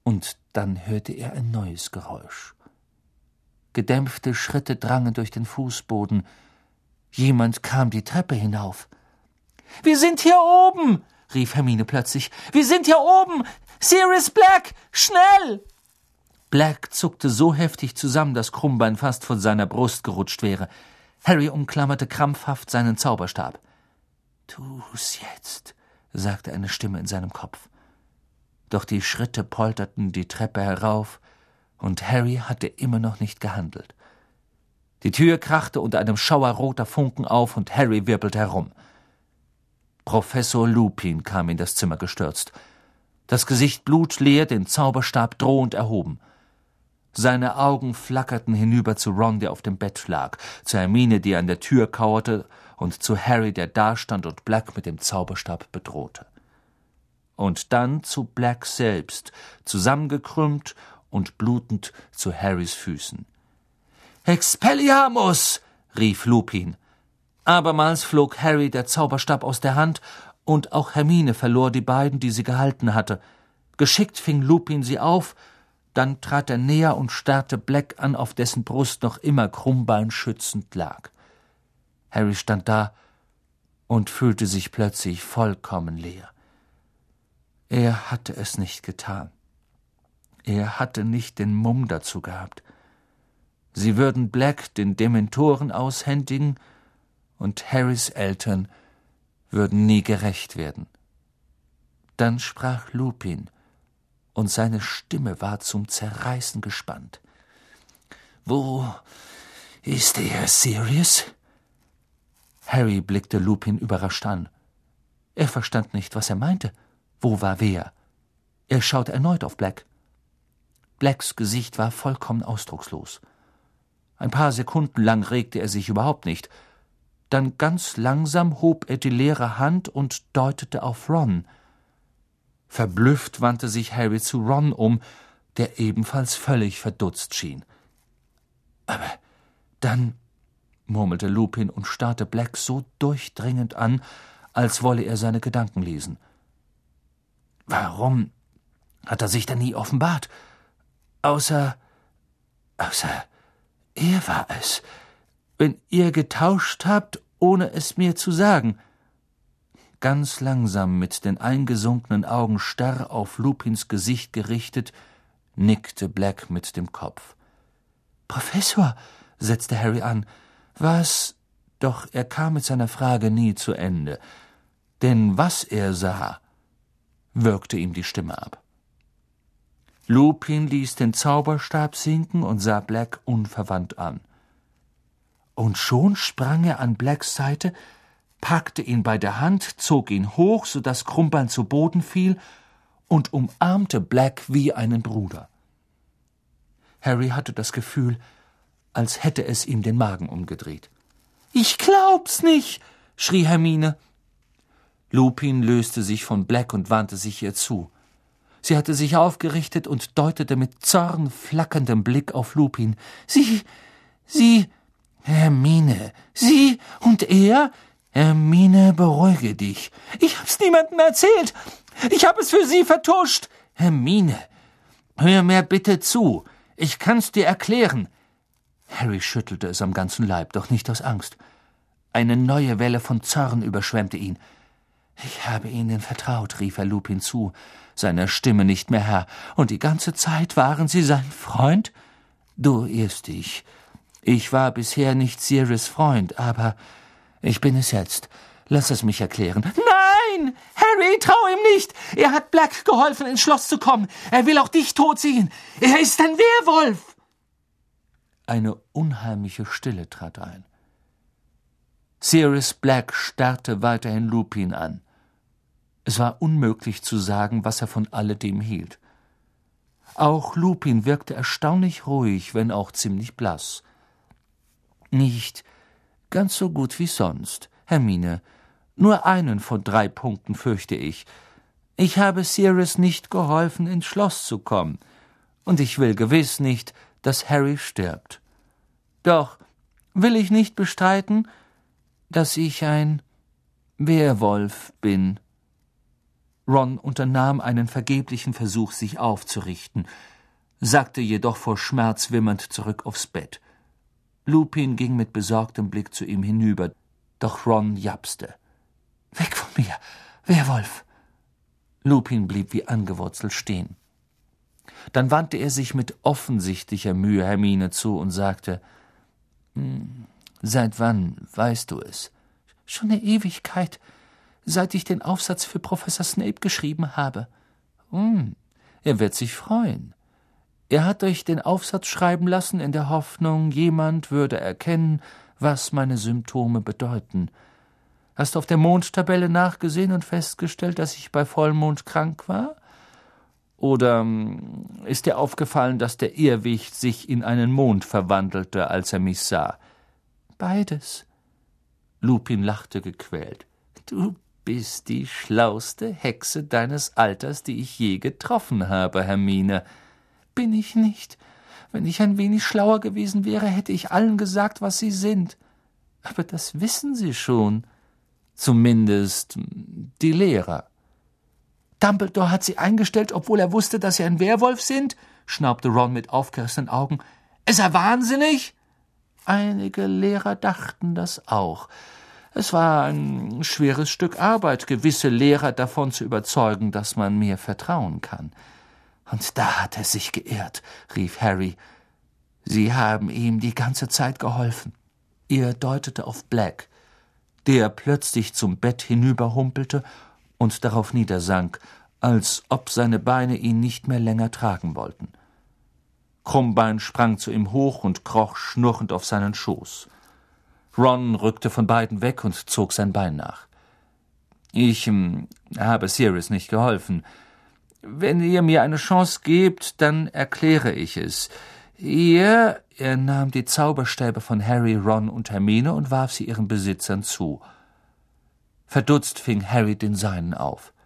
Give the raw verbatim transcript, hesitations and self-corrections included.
Und dann hörte er ein neues Geräusch. Gedämpfte Schritte drangen durch den Fußboden. Jemand kam die Treppe hinauf. »Wir sind hier oben«, rief Hermine plötzlich. »Wir sind hier oben! Sirius Black! Schnell!« Black zuckte so heftig zusammen, dass Krummbein fast von seiner Brust gerutscht wäre. Harry umklammerte krampfhaft seinen Zauberstab. »Tu's jetzt«, sagte eine Stimme in seinem Kopf. Doch die Schritte polterten die Treppe herauf, und Harry hatte immer noch nicht gehandelt. Die Tür krachte unter einem Schauer roter Funken auf, und Harry wirbelte herum. Professor Lupin kam in das Zimmer gestürzt. Das Gesicht blutleer, den Zauberstab drohend erhoben. Seine Augen flackerten hinüber zu Ron, der auf dem Bett lag, zu Hermine, die an der Tür kauerte, und zu Harry, der dastand und Black mit dem Zauberstab bedrohte. Und dann zu Black selbst, zusammengekrümmt und blutend zu Harrys Füßen. »Expelliarmus«, rief Lupin. Abermals flog Harry der Zauberstab aus der Hand, und auch Hermine verlor die beiden, die sie gehalten hatte. Geschickt fing Lupin sie auf, dann trat er näher und starrte Black an, auf dessen Brust noch immer Krummbein schützend lag. Harry stand da und fühlte sich plötzlich vollkommen leer. Er hatte es nicht getan. Er hatte nicht den Mumm dazu gehabt. Sie würden Black den Dementoren aushändigen, und Harrys Eltern würden nie gerächt werden. Dann sprach Lupin, und seine Stimme war zum Zerreißen gespannt. »Wo ist er, Sirius?« Harry blickte Lupin überrascht an. Er verstand nicht, was er meinte. Wo war wer? Er schaute erneut auf Black. Blacks Gesicht war vollkommen ausdruckslos. Ein paar Sekunden lang regte er sich überhaupt nicht. Dann ganz langsam hob er die leere Hand und deutete auf Ron. Verblüfft wandte sich Harry zu Ron um, der ebenfalls völlig verdutzt schien. »Aber dann«, murmelte Lupin und starrte Black so durchdringend an, als wolle er seine Gedanken lesen. »Warum hat er sich denn nie offenbart? Außer, außer, er war es, wenn ihr getauscht habt, ohne es mir zu sagen.« Ganz langsam, mit den eingesunkenen Augen starr auf Lupins Gesicht gerichtet, nickte Black mit dem Kopf. »Professor«, setzte Harry an, »was…« Doch er kam mit seiner Frage nie zu Ende, denn was er sah, würgte ihm die Stimme ab. Lupin ließ den Zauberstab sinken und sah Black unverwandt an. Und schon sprang er an Blacks Seite, packte ihn bei der Hand, zog ihn hoch, so dass Krummbein zu Boden fiel, und umarmte Black wie einen Bruder. Harry hatte das Gefühl, als hätte es ihm den Magen umgedreht. »Ich glaub's nicht«, schrie Hermine. Lupin löste sich von Black und wandte sich ihr zu. Sie hatte sich aufgerichtet und deutete mit zornflackerndem Blick auf Lupin. »Sie, Sie, Hermine, Sie und er? Hermine, beruhige dich. Ich hab's niemandem erzählt. Ich hab es für Sie vertuscht. Hermine, hör mir bitte zu. Ich kann's dir erklären.« Harry schüttelte es am ganzen Leib, doch nicht aus Angst. Eine neue Welle von Zorn überschwemmte ihn. »Ich habe Ihnen vertraut«, rief er Lupin zu, seiner Stimme nicht mehr Herr. »Und die ganze Zeit waren Sie sein Freund?« »Du irrst dich. Ich war bisher nicht Sirius' Freund, aber ich bin es jetzt. Lass es mich erklären.« »Nein! Harry, trau ihm nicht! Er hat Black geholfen, ins Schloss zu kommen. Er will auch dich totziehen. Er ist ein Werwolf!« Eine unheimliche Stille trat ein. Sirius Black starrte weiterhin Lupin an. Es war unmöglich zu sagen, was er von alledem hielt. Auch Lupin wirkte erstaunlich ruhig, wenn auch ziemlich blass. »Nicht ganz so gut wie sonst, Hermine. Nur einen von drei Punkten fürchte ich. Ich habe Sirius nicht geholfen, ins Schloss zu kommen. Und ich will gewiss nicht, dass Harry stirbt. Doch will ich nicht bestreiten, dass ich ein Werwolf bin.« Ron unternahm einen vergeblichen Versuch, sich aufzurichten, sackte jedoch vor Schmerz wimmernd zurück aufs Bett. Lupin ging mit besorgtem Blick zu ihm hinüber, doch Ron japste. »Weg von mir, Werwolf!« Lupin blieb wie angewurzelt stehen. Dann wandte er sich mit offensichtlicher Mühe Hermine zu und sagte, »Hm, seit wann weißt du es?« »Schon eine Ewigkeit, seit ich den Aufsatz für Professor Snape geschrieben habe.« »Hm, er wird sich freuen. Er hat euch den Aufsatz schreiben lassen in der Hoffnung, jemand würde erkennen, was meine Symptome bedeuten. Hast du auf der Mondtabelle nachgesehen und festgestellt, dass ich bei Vollmond krank war? Oder ist dir aufgefallen, dass der Irrwicht sich in einen Mond verwandelte, als er mich sah?« »Beides.« Lupin lachte gequält. »Du bist die schlauste Hexe deines Alters, die ich je getroffen habe, Hermine.« »Bin ich nicht. Wenn ich ein wenig schlauer gewesen wäre, hätte ich allen gesagt, was sie sind. Aber das wissen sie schon. Zumindest die Lehrer.« »Dumbledore hat sie eingestellt, obwohl er wusste, dass sie ein Werwolf sind?« schnaubte Ron mit aufgerissenen Augen. »Ist er wahnsinnig?« »Einige Lehrer dachten das auch. Es war ein schweres Stück Arbeit, gewisse Lehrer davon zu überzeugen, dass man mir vertrauen kann.« »Und da hat er sich geirrt«, rief Harry. »Sie haben ihm die ganze Zeit geholfen.« Er deutete auf Black, der plötzlich zum Bett hinüberhumpelte und darauf niedersank, als ob seine Beine ihn nicht mehr länger tragen wollten. Krummbein sprang zu ihm hoch und kroch schnurrend auf seinen Schoß. Ron rückte von beiden weg und zog sein Bein nach. »Ich ähm, habe Sirius nicht geholfen. Wenn ihr mir eine Chance gebt, dann erkläre ich es. Ihr...« Er nahm die Zauberstäbe von Harry, Ron und Hermine und warf sie ihren Besitzern zu. Verdutzt fing Harry den seinen auf.